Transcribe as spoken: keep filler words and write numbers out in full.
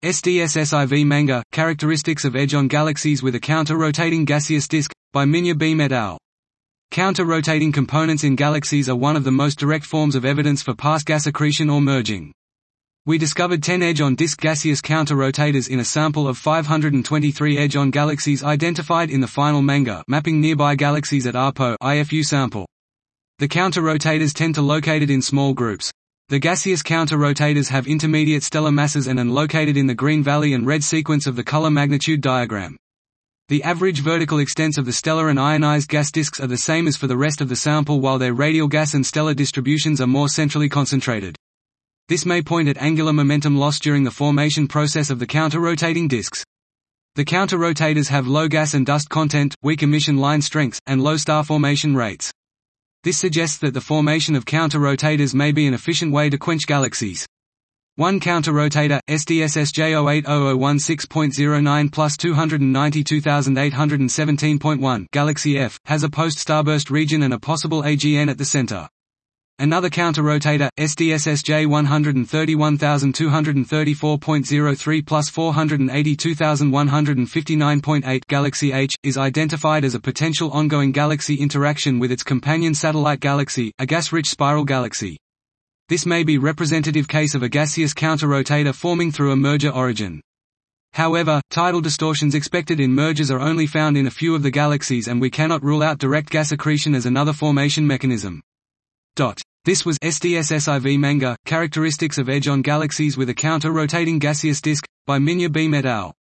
S D S S I V manga, Characteristics of Edge on Galaxies with a Counter-Rotating Gaseous Disk, by Minya Beam et al. Counter-rotating components in galaxies are one of the most direct forms of evidence for past gas accretion or merging. We discovered ten edge-on-disk gaseous counter-rotators in a sample of five hundred twenty-three edge-on galaxies identified in the final manga Mapping Nearby Galaxies at A P O I F U sample. The counter-rotators tend to located in small groups. The gaseous counter-rotators have intermediate stellar masses and are located in the green valley and red sequence of the color magnitude diagram. The average vertical extents of the stellar and ionized gas disks are the same as for the rest of the sample, while their radial gas and stellar distributions are more centrally concentrated. This may point at angular momentum loss during the formation process of the counter-rotating disks. The counter-rotators have low gas and dust content, weak emission line strengths, and low star formation rates. This suggests that the formation of counter-rotators may be an efficient way to quench galaxies. One counter-rotator, S D S S J zero eight zero zero one six point zero nine plus two hundred ninety-two thousand eight hundred seventeen point one Galaxy F, has a post-starburst region and a possible A G N at the center. Another counter-rotator, S D S S J one hundred thirty-one thousand two hundred thirty-four point zero three plus four hundred eighty-two thousand one hundred fifty-nine point eight Galaxy H, is identified as a potential ongoing galaxy interaction with its companion satellite galaxy, a gas-rich spiral galaxy. This may be representative case of a gaseous counter-rotator forming through a merger origin. However, tidal distortions expected in mergers are only found in a few of the galaxies, and we cannot rule out direct gas accretion as another formation mechanism. This was S D S S I V manga, Characteristics of Edge on Galaxies with a Counter-Rotating Gaseous Disk, by Minya Beam et al.